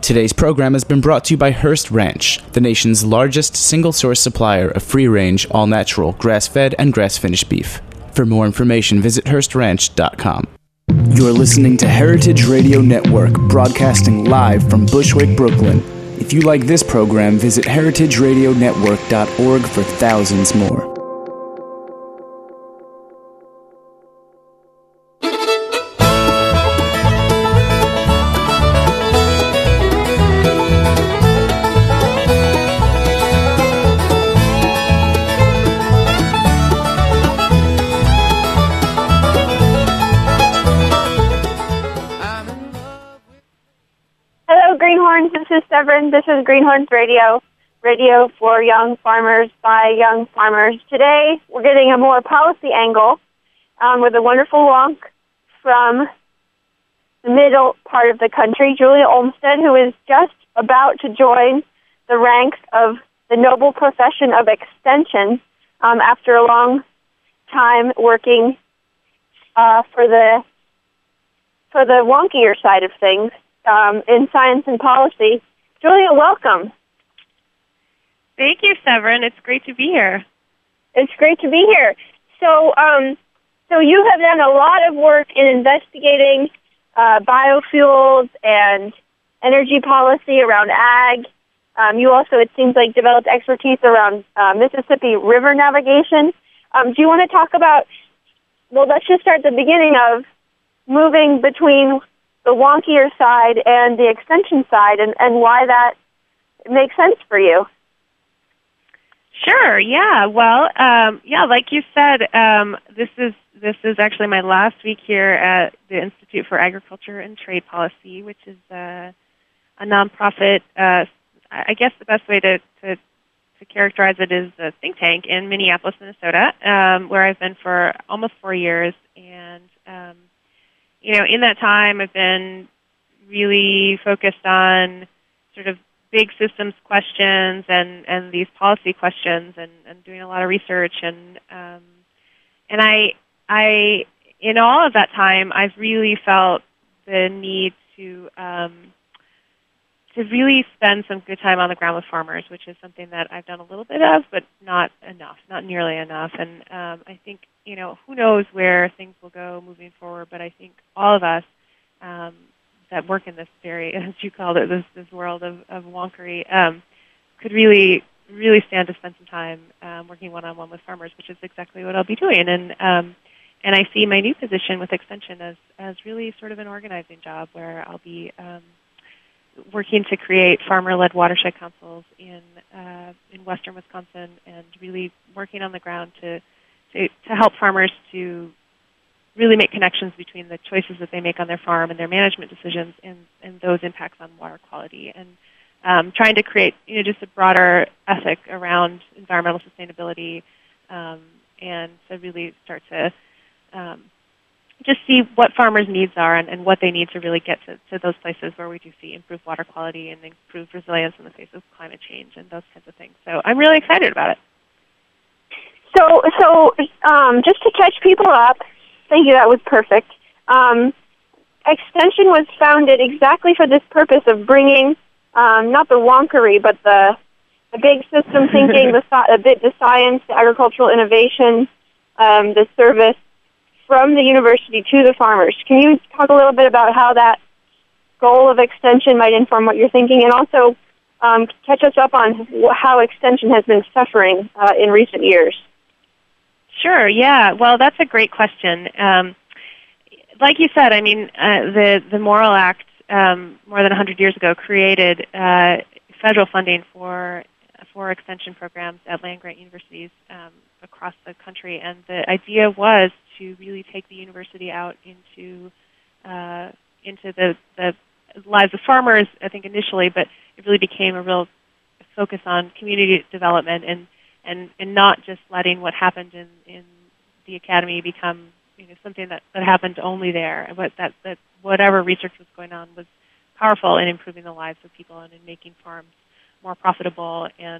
Today's program has been brought to you by Hearst Ranch, the nation's largest single-source supplier of free-range, all-natural, grass-fed, and grass-finished beef. For more information, visit HearstRanch.com. You're listening to Heritage Radio Network, broadcasting live from Bushwick, Brooklyn. If you like this program, visit heritageradionetwork.org for thousands more. This is Severin. This is Greenhorns Radio, radio for young farmers by young farmers. Today, we're getting a more policy angle with a wonderful wonk from the middle part of the country, Julia Olmstead, who is just about to join the ranks of the noble profession of extension after a long time working for the wonkier side of things. In science and policy. Julia, welcome. Thank you, Severin. It's great to be here. It's great to be here. So you have done a lot of work in investigating biofuels and energy policy around ag. You also, it seems like, developed expertise around Mississippi River navigation. Do you want to talk about, well, let's just start at the beginning of moving between the wonkier side and the extension side, and why that makes sense for you. Sure. Yeah. Well. Like you said, this is actually my last week here at the Institute for Agriculture and Trade Policy, which is a nonprofit. I guess the best way to characterize it is a think tank in Minneapolis, Minnesota, where I've been for almost 4 years, and in that time, I've been really focused on sort of big systems questions and these policy questions, and doing a lot of research. And I in all of that time, I've really felt the need to really spend some good time on the ground with farmers, which is something that I've done a little bit of, but not enough, not nearly enough. And I think, who knows where things will go moving forward, but I think all of us that work in this very, as you called it, this world of wonkery, could really stand to spend some time working one-on-one with farmers, which is exactly what I'll be doing. And I see my new position with Extension as really sort of an organizing job, where I'll be working to create farmer-led watershed councils in western Wisconsin, and really working on the ground to help farmers to really make connections between the choices that they make on their farm and their management decisions and those impacts on water quality, and trying to create just a broader ethic around environmental sustainability, and to really start to just see what farmers' needs are and what they need to really get to those places where we do see improved water quality and improved resilience in the face of climate change and those kinds of things. So I'm really excited about it. So just to catch people up, thank you, that was perfect. Extension was founded exactly for this purpose of bringing not the wonkery, but the big system thinking, the science, the agricultural innovation, the service, from the university to the farmers. Can you talk a little bit about how that goal of extension might inform what you're thinking, and also catch us up on how extension has been suffering in recent years? Sure, yeah. Well, that's a great question. Like you said, I mean, the Morrill Act more than 100 years ago created federal funding for extension programs at land-grant universities across the country, and the idea was to really take the university out into the lives of farmers, I think, initially, but it really became a real focus on community development and not just letting what happened in the academy become something that happened only there, but that whatever research was going on was powerful in improving the lives of people and in making farms more profitable and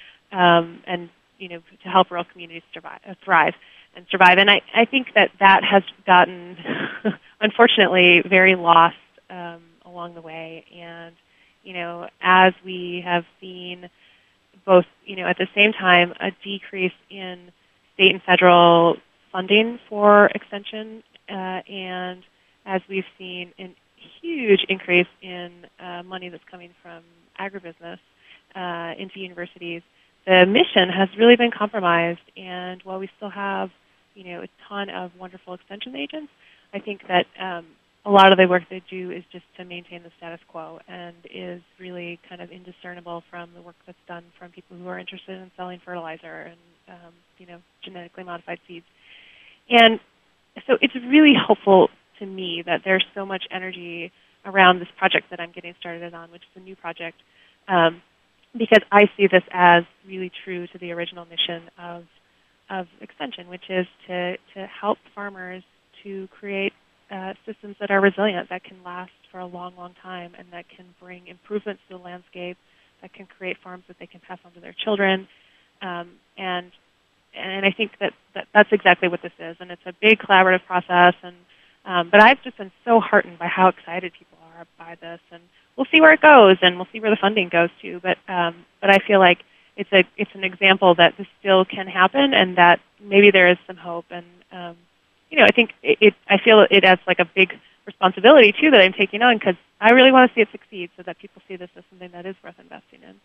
to help rural communities thrive. And I think that has gotten, unfortunately, very lost along the way. And as we have seen both, at the same time, a decrease in state and federal funding for extension, and as we've seen a huge increase in money that's coming from agribusiness into universities, the mission has really been compromised. And while we still have, a ton of wonderful extension agents, I think that a lot of the work they do is just to maintain the status quo and is really kind of indiscernible from the work that's done from people who are interested in selling fertilizer and, genetically modified seeds. And so it's really hopeful to me that there's so much energy around this project that I'm getting started on, which is a new project, because I see this as really true to the original mission of Extension, which is to help farmers to create systems that are resilient, that can last for a long, long time, and that can bring improvements to the landscape, that can create farms that they can pass on to their children. And I think that's exactly what this is. And it's a big collaborative process. But I've just been so heartened by how excited people are by this. And we'll see where it goes, and we'll see where the funding goes too. But I feel like it's an example that this still can happen, and that maybe there is some hope. And I think I feel it as like a big responsibility too that I'm taking on, because I really want to see it succeed, so that people see this as something that is worth investing in.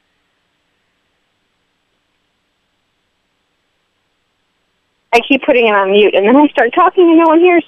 I keep putting it on mute, and then I start talking and no one hears.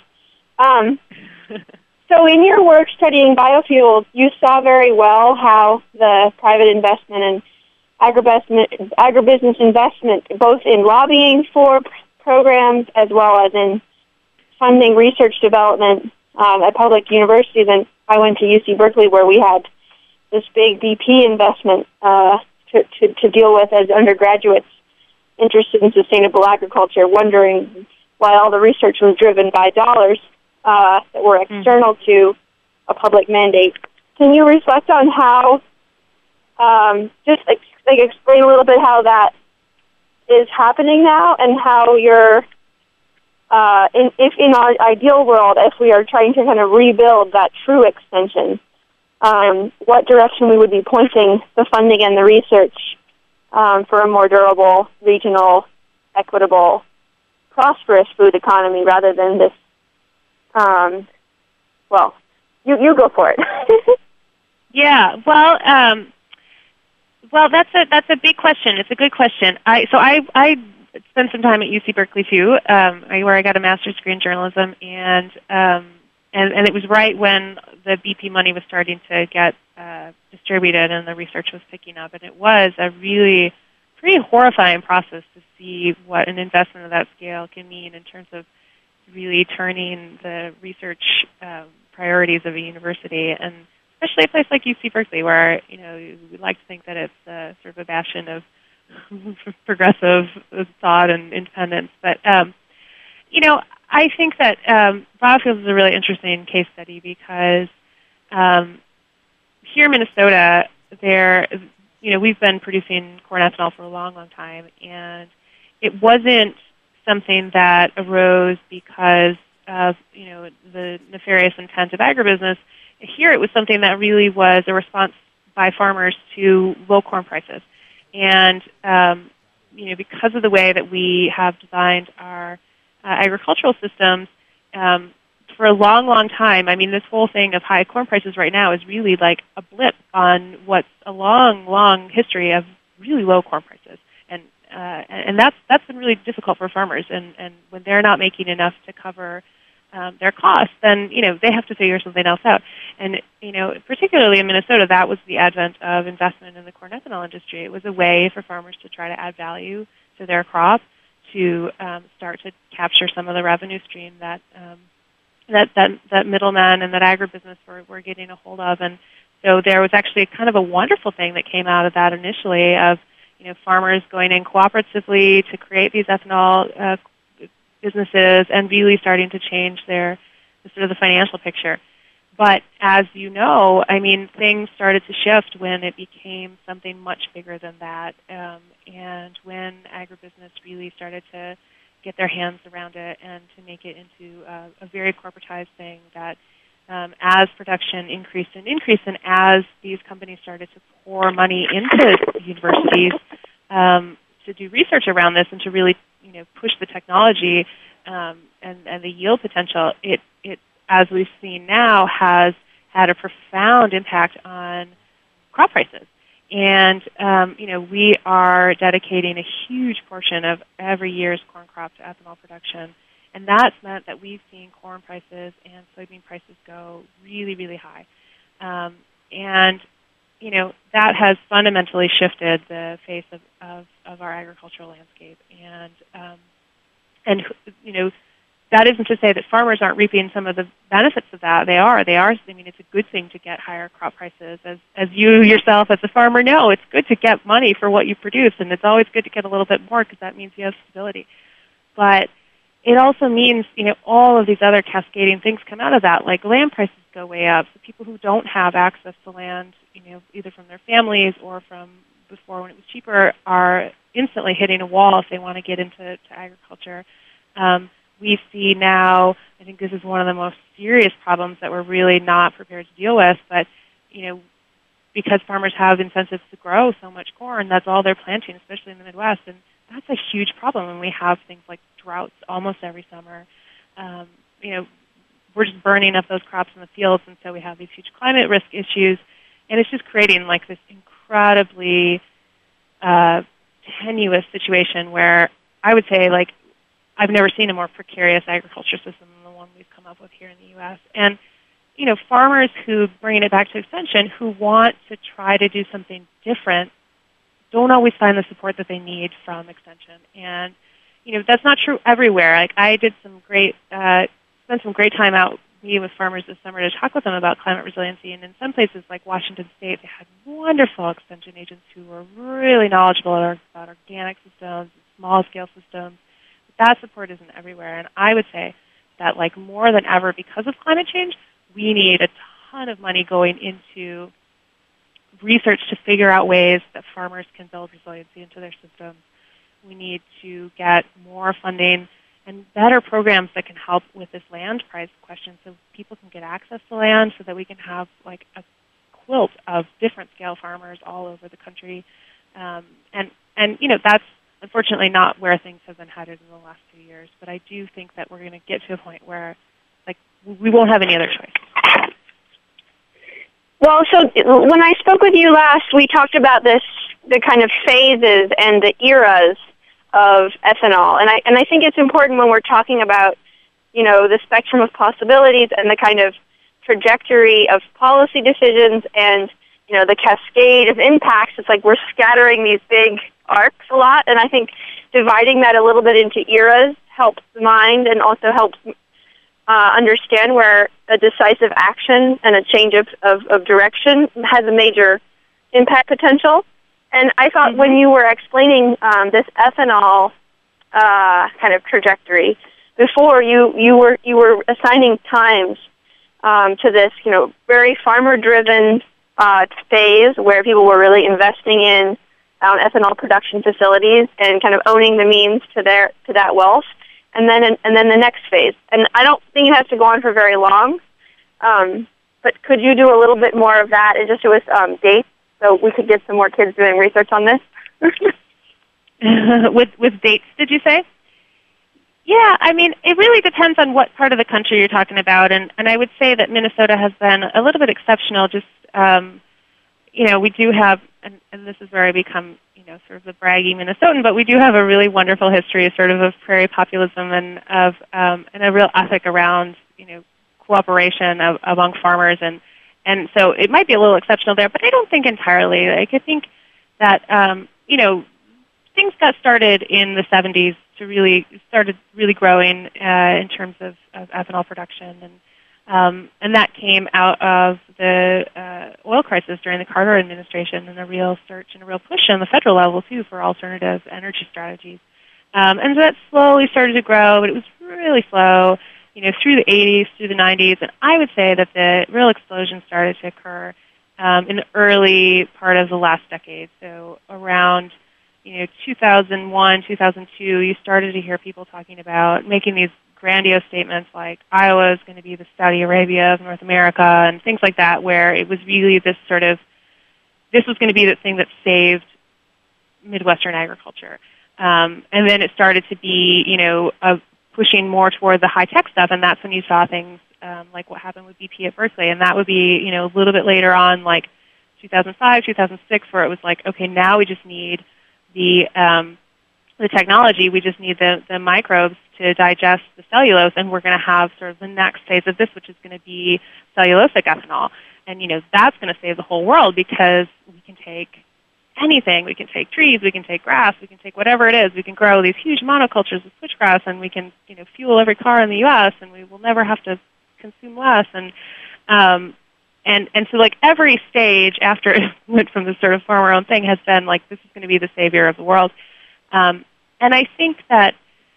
So in your work studying biofuels, you saw very well how the private investment and agribusiness investment, both in lobbying for programs as well as in funding research development at public universities. And I went to UC Berkeley, where we had this big BP investment to deal with as undergraduates interested in sustainable agriculture, wondering why all the research was driven by dollars that were external to a public mandate. Can you reflect on how, explain a little bit how that is happening now, and how you're, if in our ideal world, if we are trying to kind of rebuild that true extension, what direction we would be pointing the funding and the research for a more durable, regional, equitable, prosperous food economy, rather than this, you go for it. Yeah, well, that's a big question. It's a good question. I spent some time at UC Berkeley too, where I got a master's degree in journalism, and it was right when the BP money was starting to get distributed and the research was picking up, and it was a really pretty horrifying process to see what an investment of that scale can mean in terms of really turning the research priorities of a university, and especially a place like UC Berkeley, where we like to think that it's sort of a bastion of progressive thought and independence. But I think that biofuels is a really interesting case study, because here in Minnesota, we've been producing corn ethanol for a long, long time, and it wasn't something that arose because of the nefarious intent of agribusiness. Here, it was something that really was a response by farmers to low corn prices, and because of the way that we have designed our agricultural systems, for a long, long time, I mean, this whole thing of high corn prices right now is really like a blip on what's a long, long history of really low corn prices. And that's been really difficult for farmers. And when they're not making enough to cover their costs, then, they have to figure something else out. And, particularly in Minnesota, that was the advent of investment in the corn ethanol industry. It was a way for farmers to try to add value to their crop, to start to capture some of the revenue stream that middlemen and that agribusiness were getting a hold of. And so there was actually kind of a wonderful thing that came out of that initially, of farmers going in cooperatively to create these ethanol businesses and really starting to change the financial picture. But as you know, I mean, things started to shift when it became something much bigger than that, and when agribusiness really started to get their hands around it and to make it into a very corporatized thing that as production increased, and as these companies started to pour money into universities to do research around this and to really, push the technology and the yield potential, it, as we've seen now, has had a profound impact on crop prices. And, we are dedicating a huge portion of every year's corn crop to ethanol production. And that's meant that we've seen corn prices and soybean prices go really, really high. And, that has fundamentally shifted the face of our agricultural landscape. And that isn't to say that farmers aren't reaping some of the benefits of that. They are. I mean, it's a good thing to get higher crop prices. As you yourself, as a farmer, know, it's good to get money for what you produce, and it's always good to get a little bit more because that means you have stability. But it also means, all of these other cascading things come out of that, like land prices go way up. So people who don't have access to land, either from their families or from before when it was cheaper, are instantly hitting a wall if they want to get into agriculture. We see now, I think this is one of the most serious problems that we're really not prepared to deal with, but, because farmers have incentives to grow so much corn, that's all they're planting, especially in the Midwest, and that's a huge problem when we have things like droughts almost every summer. We're just burning up those crops in the fields, and so we have these huge climate risk issues, and it's just creating like this incredibly tenuous situation where I would say, like, I've never seen a more precarious agriculture system than the one we've come up with here in the U.S. And, farmers who, bringing it back to extension, who want to try to do something different don't always find the support that they need from extension. And, that's not true everywhere. Like, I did spent some great time out meeting with farmers this summer to talk with them about climate resiliency. And in some places, like Washington State, they had wonderful extension agents who were really knowledgeable about organic systems, small-scale systems. That support isn't everywhere, and I would say that, like, more than ever, because of climate change, we need a ton of money going into research to figure out ways that farmers can build resiliency into their systems. We need to get more funding and better programs that can help with this land price question so people can get access to land so that we can have, like, a quilt of different scale farmers all over the country. And that's unfortunately not where things have been headed in the last few years, but I do think that we're going to get to a point where, like, we won't have any other choice. Well, so when I spoke with you last, we talked about the kind of phases and the eras of ethanol, and I think it's important when we're talking about, the spectrum of possibilities and the kind of trajectory of policy decisions and, the cascade of impacts. It's like we're scattering these big arcs a lot, and I think dividing that a little bit into eras helps the mind and also helps understand where a decisive action and a change of direction has a major impact potential. And I thought when you were explaining this ethanol kind of trajectory before, you were assigning times to this, very farmer-driven phase where people were really investing in ethanol production facilities and kind of owning the means to that wealth, and then the next phase. And I don't think it has to go on for very long, but could you do a little bit more of that and just do us dates so we could get some more kids doing research on this? With dates, did you say? Yeah, I mean, it really depends on what part of the country you're talking about, and I would say that Minnesota has been a little bit exceptional. Just we do have, and this is where I become, sort of the braggy Minnesotan, but we do have a really wonderful history, sort of prairie populism and a real ethic around, cooperation among farmers, and so it might be a little exceptional there, but I don't think entirely. Like, I think that things got started in the 70s started really growing in terms of ethanol production, and that came out of the oil crisis during the Carter administration and a real search and a real push on the federal level, too, for alternative energy strategies. And so that slowly started to grow, but it was really slow, through the 80s, through the 90s, and I would say that the real explosion started to occur in the early part of the last decade. So around 2001, 2002, you started to hear people talking about making these grandiose statements like Iowa is going to be the Saudi Arabia of North America and things like that, where it was really this was going to be the thing that saved Midwestern agriculture. And then it started to be, pushing more toward the high-tech stuff, and that's when you saw things like what happened with BP at Berkeley. And that would be, a little bit later on, like 2005, 2006, where it was like, okay, now we just need the technology, we just need the microbes to digest the cellulose, and we're going to have sort of the next phase of this, which is going to be cellulosic ethanol. And, that's going to save the whole world because we can take anything. We can take trees, we can take grass, we can take whatever it is. We can grow these huge monocultures of switchgrass, and we can, fuel every car in the U.S., and we will never have to consume less. And so, like, every stage after it went from this sort of farmer-owned thing has been, like, this is going to be the savior of the world. And I think that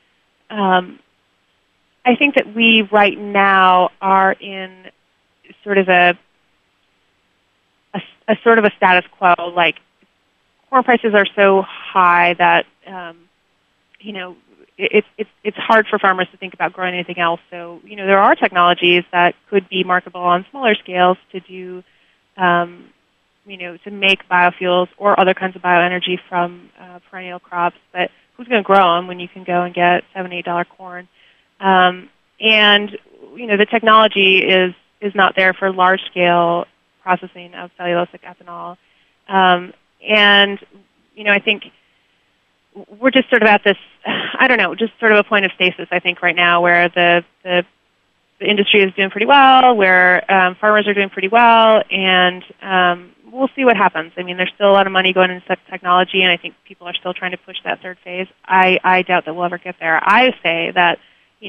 we right now are in sort of a sort of a status quo. Like, corn prices are so high that it's hard for farmers to think about growing anything else. So there are technologies that could be marketable on smaller scales to do to make biofuels or other kinds of bioenergy from perennial crops. But who's going to grow them when you can go and get $7, $8 corn? And the technology is not there for large scale processing of cellulosic ethanol. And I think we're just sort of at this, just sort of a point of stasis, I think, right now, where the industry is doing pretty well, where farmers are doing pretty well, and we'll see what happens. I mean, there's still a lot of money going into technology, and I think people are still trying to push that third phase. I doubt that we'll ever get there. I say that,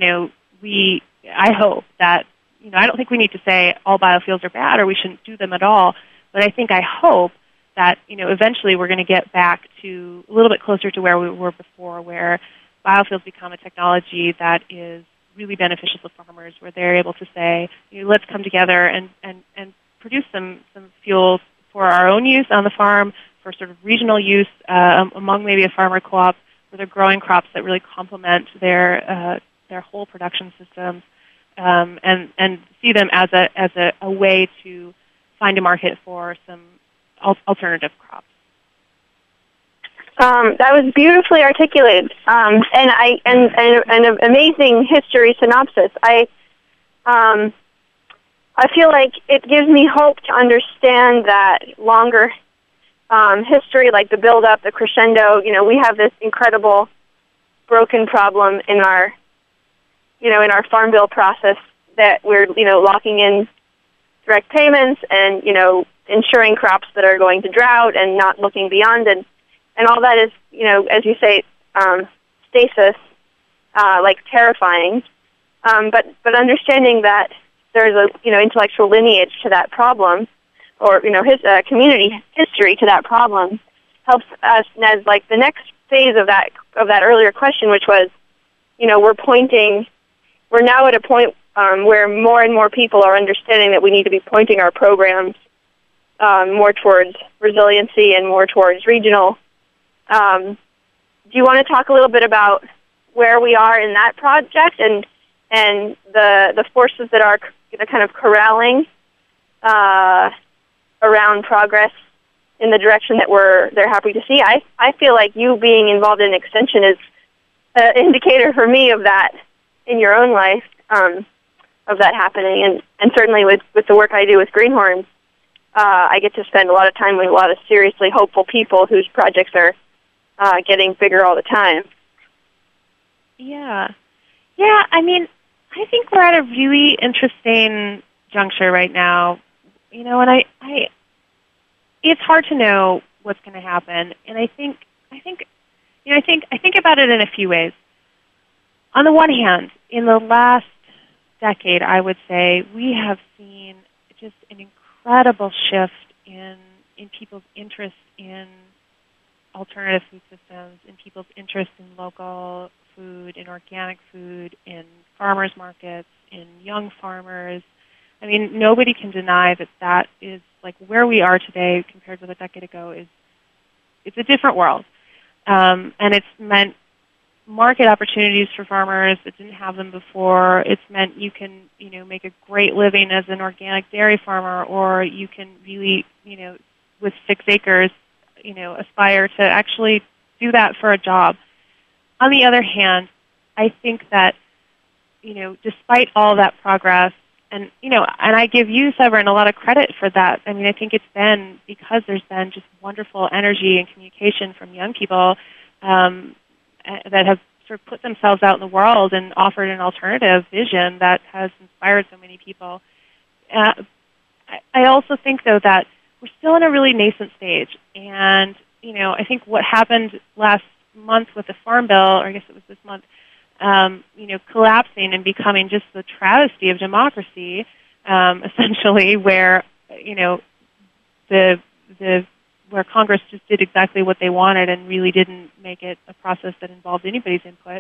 I hope that, I don't think we need to say all biofuels are bad or we shouldn't do them at all, but I hope that, eventually we're going to get back to a little bit closer to where we were before, where biofuels become a technology that is really beneficial to farmers, where they're able to say, let's come together and produce some fuels for our own use on the farm, for sort of regional use among maybe a farmer co-op, where they're growing crops that really complement their whole production systems, and see them as a way to find a market for some alternative crops. That was beautifully articulated, and an amazing history synopsis. I feel like it gives me hope to understand that longer history, like the build-up, the crescendo. We have this incredible broken problem in our farm bill process that we're locking in direct payments and ensuring crops that are going to drought and not looking beyond, and all that is, as you say, stasis, like terrifying. But understanding that there's a intellectual lineage to that problem, or his community history to that problem, helps us as like the next phase of that earlier question, which was, we're now at a point where more and more people are understanding that we need to be pointing our programs more towards resiliency and more towards regional. Do you want to talk a little bit about where we are in that project and the forces that are kind of corralling around progress in the direction that they're happy to see? I feel like you being involved in extension is an indicator for me of that in your own life, of that happening, and certainly with the work I do with Greenhorns, I get to spend a lot of time with a lot of seriously hopeful people whose projects are getting bigger all the time. Yeah. I mean, I think we're at a really interesting juncture right now. And it's hard to know what's going to happen. And I think about it in a few ways. On the one hand, in the last decade, I would say we have seen just an incredible shift in people's interest in alternative food systems, in people's interest in local food, in organic food, in farmers markets, in young farmers. I mean, nobody can deny that is like where we are today compared with a decade ago it's a different world. And it's meant market opportunities for farmers that didn't have them before. It's meant you can, make a great living as an organic dairy farmer, or you can really, with 6 acres, aspire to actually do that for a job. On the other hand, I think that, despite all that progress, and I give you, Severin, a lot of credit for that. I mean, I think it's been because there's been just wonderful energy and communication from young people that have sort of put themselves out in the world and offered an alternative vision that has inspired so many people. I also think, though, that we're still in a really nascent stage, and I think what happened last month with the Farm Bill, or I guess it was this month, collapsing and becoming just the travesty of democracy, essentially, where where Congress just did exactly what they wanted and really didn't make it a process that involved anybody's input.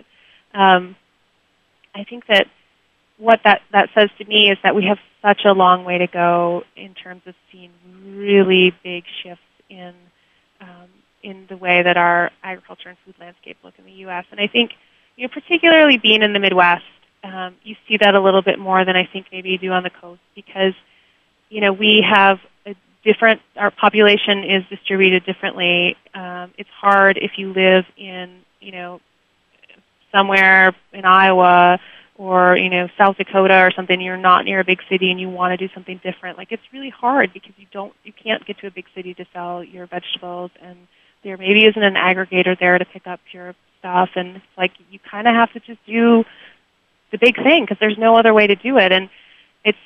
I think that what that says to me is that we have such a long way to go in terms of seeing really big shifts in the way that our agriculture and food landscape look in the U.S. And I think, particularly being in the Midwest, you see that a little bit more than I think maybe you do on the coast, because, we have our population is distributed differently. It's hard if you live in, somewhere in Iowa or, South Dakota or something, you're not near a big city and you want to do something different. Like, it's really hard because you can't get to a big city to sell your vegetables, and there maybe isn't an aggregator there to pick up your stuff, and it's like you kind of have to just do the big thing because there's no other way to do it. And it's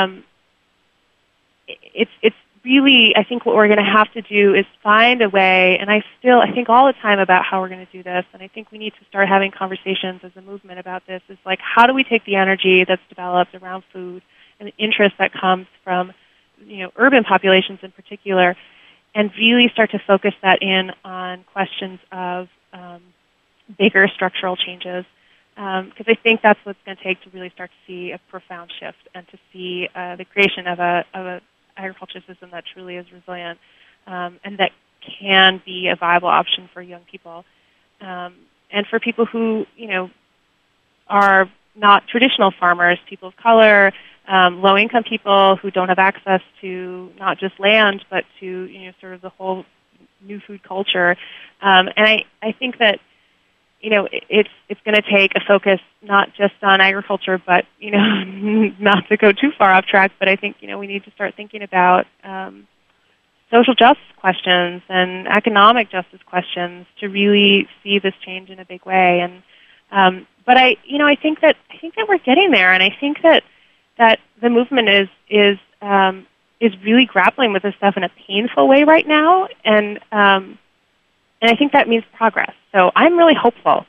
really, I think what we're going to have to do is find a way, and I think all the time about how we're going to do this, and I think we need to start having conversations as a movement about this, is like, how do we take the energy that's developed around food and the interest that comes from, urban populations in particular, and really start to focus that in on questions of bigger structural changes, because I think that's what's going to take to really start to see a profound shift and to see the creation of a agriculture system that truly is resilient and that can be a viable option for young people and for people who are not traditional farmers, people of color, low-income people who don't have access to not just land but to sort of the whole new food culture. And I think that it's going to take a focus not just on agriculture, but not to go too far off track. But I think we need to start thinking about social justice questions and economic justice questions to really see this change in a big way. And but I think that we're getting there, and I think that the movement is really grappling with this stuff in a painful way right now, and I think that means progress. So I'm really hopeful.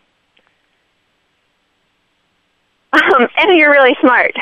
And you're really smart.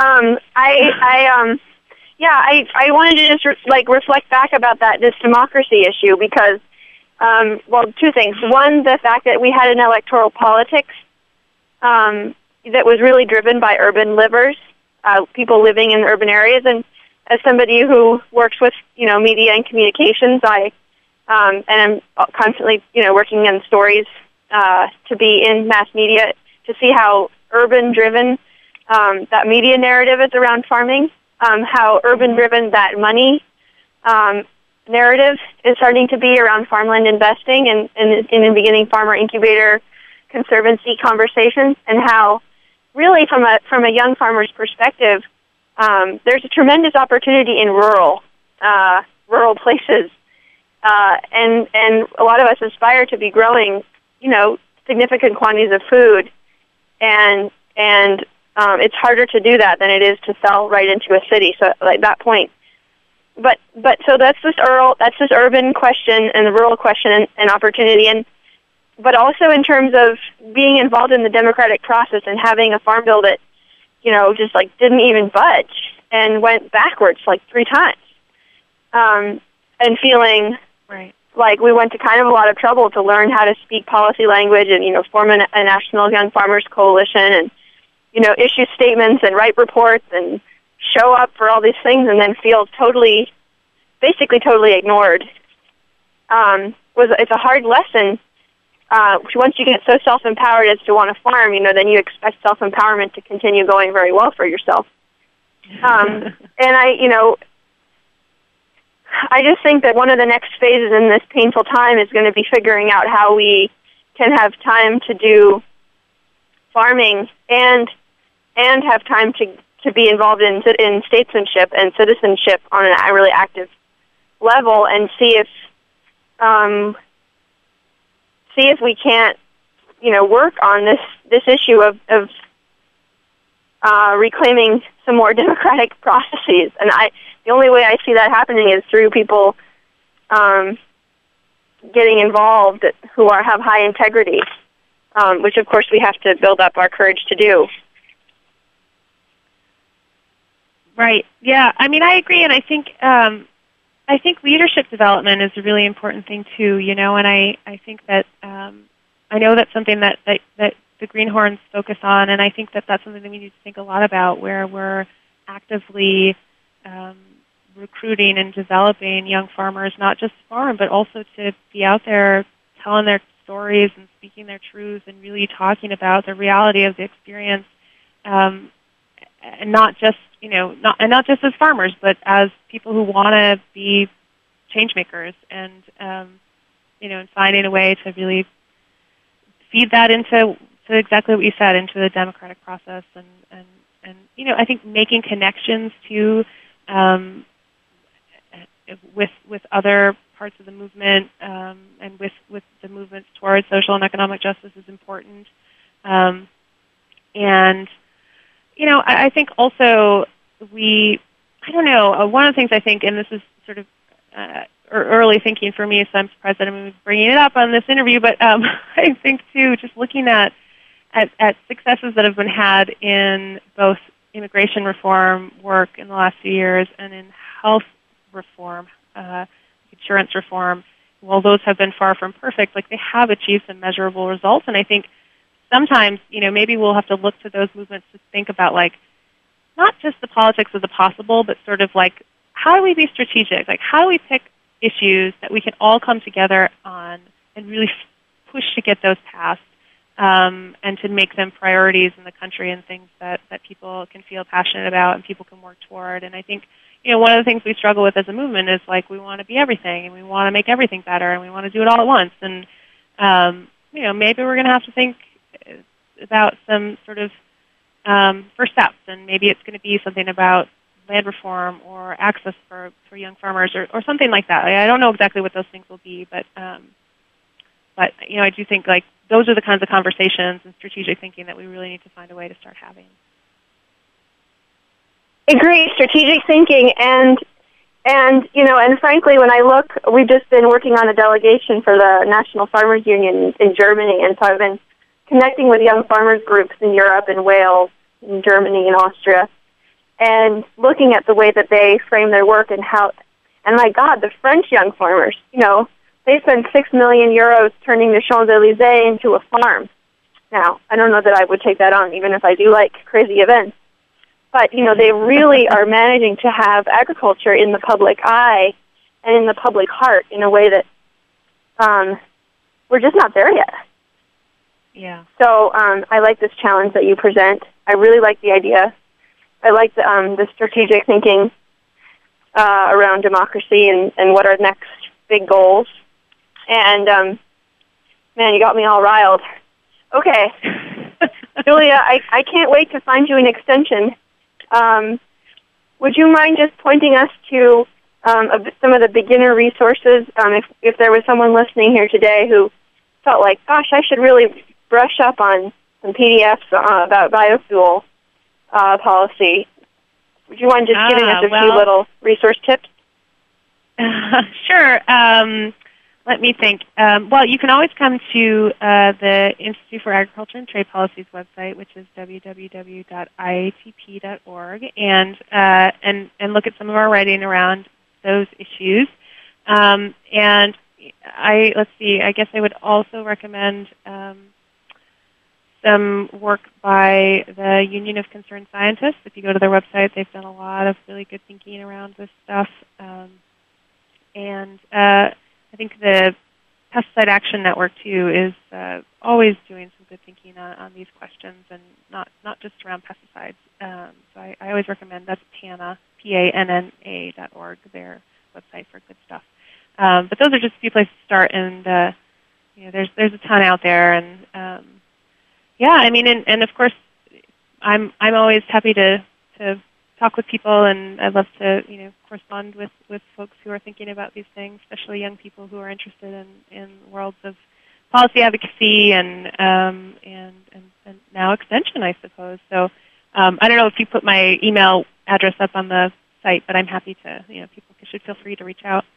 I wanted to just reflect back about this democracy issue because, two things. One, the fact that we had an electoral politics that was really driven by urban livers, people living in urban areas, and as somebody who works with media and communications, and I'm constantly, working on stories to be in mass media to see how urban-driven that media narrative is around farming, how urban-driven that money narrative is starting to be around farmland investing and in the beginning farmer incubator conservancy conversations, and how really from a young farmer's perspective, there's a tremendous opportunity in rural places. And a lot of us aspire to be growing, significant quantities of food, and it's harder to do that than it is to sell right into a city. So, like that point, but so that's this urban question and the rural question and opportunity, but also in terms of being involved in the democratic process and having a farm bill that, just didn't even budge and went backwards 3 times, and feeling. Right. Like we went to kind of a lot of trouble to learn how to speak policy language and, form a national young farmers coalition and, issue statements and write reports and show up for all these things and then feel basically totally ignored. It's a hard lesson once you get so self-empowered as to want to farm, then you expect self-empowerment to continue going very well for yourself. And I just think that one of the next phases in this painful time is going to be figuring out how we can have time to do farming and have time to be involved in statesmanship and citizenship on a really active level, and see if we can't work on this issue of reclaiming some more democratic processes. And the only way I see that happening is through people getting involved who have high integrity, which of course we have to build up our courage to do. Right. Yeah. I mean, I agree, and I think leadership development is a really important thing too. And I think that I know that's something that the Greenhorns focus on, and I think that that's something that we need to think a lot about, where we're actively recruiting and developing young farmers, not just to farm, but also to be out there telling their stories and speaking their truth and really talking about the reality of the experience, and not just not just as farmers, but as people who want to be change makers, and and finding a way to really feed that into exactly what you said, into the democratic process, and I think making connections to with other parts of the movement, and with the movements towards social and economic justice is important. And I think also I don't know, one of the things I think, and this is sort of early thinking for me, so I'm surprised that I'm bringing it up on this interview, but I think too, just looking at successes that have been had in both immigration reform work in the last few years and in health reform, insurance reform, while those have been far from perfect, they have achieved some measurable results. And I think sometimes, maybe we'll have to look to those movements to think about, not just the politics of the possible, but sort of how do we be strategic? How do we pick issues that we can all come together on and really push to get those passed, and to make them priorities in the country and things that people can feel passionate about and people can work toward. And I think, one of the things we struggle with as a movement is we want to be everything, and we want to make everything better, and we want to do it all at once. And, maybe we're going to have to think about some sort of first steps, and maybe it's going to be something about land reform or access for young farmers or something like that. I don't know exactly what those things will be, but I do think those are the kinds of conversations and strategic thinking that we really need to find a way to start having. Agree, strategic thinking, and frankly, when I look, we've just been working on a delegation for the National Farmers Union in Germany, and so I've been connecting with young farmers groups in Europe and Wales, in Germany and Austria, and looking at the way that they frame their work and my God, the French young farmers, they spend 6 million euros turning the Champs-Élysées into a farm. Now, I don't know that I would take that on, even if I do like crazy events. But, they really are managing to have agriculture in the public eye and in the public heart in a way that we're just not there yet. Yeah. So I like this challenge that you present. I really like the idea. I like the strategic thinking around democracy and what are next big goals. And, man, you got me all riled. Okay. Julia, I can't wait to find you an extension. Would you mind just pointing us to some of the beginner resources, if there was someone listening here today who felt gosh, I should really brush up on some PDFs about biofuel policy. Would you mind just giving us a few little resource tips? Sure. Let me think. Well, you can always come to the Institute for Agriculture and Trade Policy's website, which is www.iatp.org, and look at some of our writing around those issues. And let's see. I guess I would also recommend some work by the Union of Concerned Scientists. If you go to their website, they've done a lot of really good thinking around this stuff. And I think the Pesticide Action Network, too, is always doing some good thinking on these questions, and not just around pesticides. So I always recommend, that's PANNA, PANNA.org, their website for good stuff. But those are just a few places to start, and there's a ton out there, and and of course, I'm always happy to talk with people, and I love to correspond with folks who are thinking about these things, especially young people who are interested in worlds of policy advocacy and now extension, I suppose. So I don't know if you put my email address up on the site, but I'm happy to. People should feel free to reach out.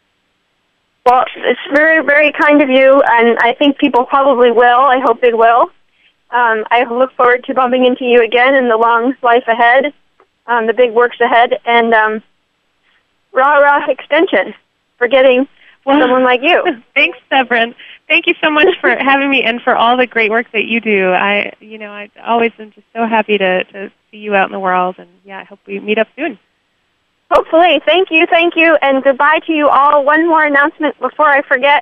Well, it's very, very kind of you, and I think people probably will. I hope they will. I look forward to bumping into you again in the long life ahead, the big works ahead, and rah extension for getting someone like you. Thanks, Severin. Thank you so much for having me and for all the great work that you do. I always am just so happy to see you out in the world, and I hope we meet up soon. Hopefully. Thank you, and goodbye to you all. One more announcement before I forget.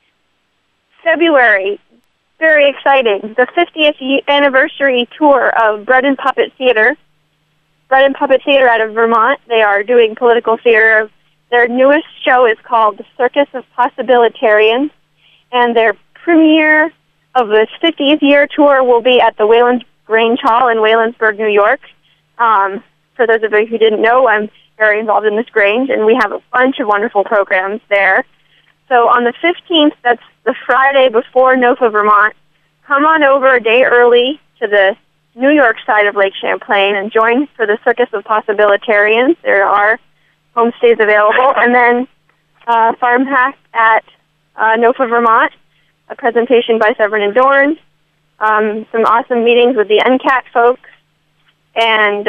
February, very exciting, the 50th anniversary tour of Bread and Puppet Theater. Bread and Puppet Theater out of Vermont. They are doing political theater. Their newest show is called The Circus of Possibilitarians, and their premiere of this 50th year tour will be at the Wayland Grange Hall in Waylandsburg, New York. For those of you who didn't know, I'm very involved in this Grange, and we have a bunch of wonderful programs there. So on the 15th, that's the Friday before NOFA Vermont, come on over a day early to the New York side of Lake Champlain and join for the Circus of Possibilitarians. There are homestays available. And then Farm Hack at NOFA Vermont, a presentation by Severin and Dorn, some awesome meetings with the NCAT folks, and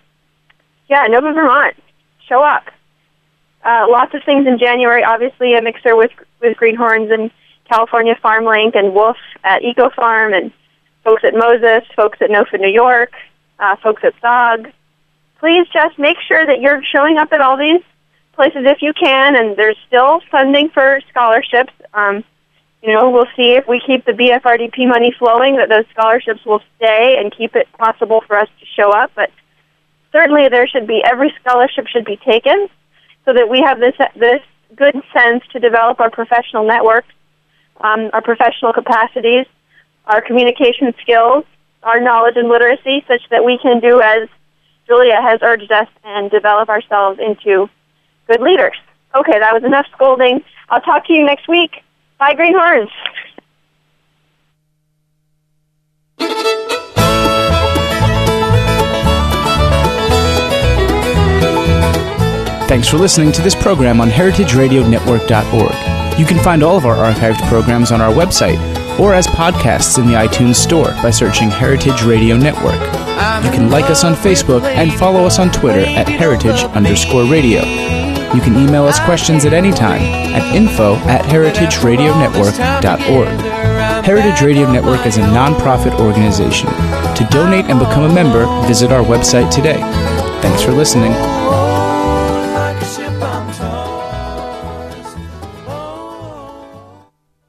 NOFA Vermont. Show up. Lots of things in January. Obviously, a mixer with Greenhorns and California Farm Link and Wolf at Eco Farm, and folks at Moses, folks at NOFA New York, folks at SOG. Please just make sure that you're showing up at all these places if you can, and there's still funding for scholarships. We'll see if we keep the BFRDP money flowing, that those scholarships will stay and keep it possible for us to show up, but certainly every scholarship should be taken so that we have this good sense to develop our professional networks, our professional capacities, our communication skills, our knowledge and literacy, such that we can do as Julia has urged us and develop ourselves into good leaders. Okay, that was enough scolding. I'll talk to you next week. Bye, Greenhorns. Thanks for listening to this program on heritageradionetwork.org. You can find all of our archived programs on our website or as podcasts in the iTunes Store by searching Heritage Radio Network. You can like us on Facebook and follow us on Twitter at @heritage_radio. You can email us questions at any time at info@heritageradionetwork.org. Heritage Radio Network is a non-profit organization. To donate and become a member, visit our website today. Thanks for listening.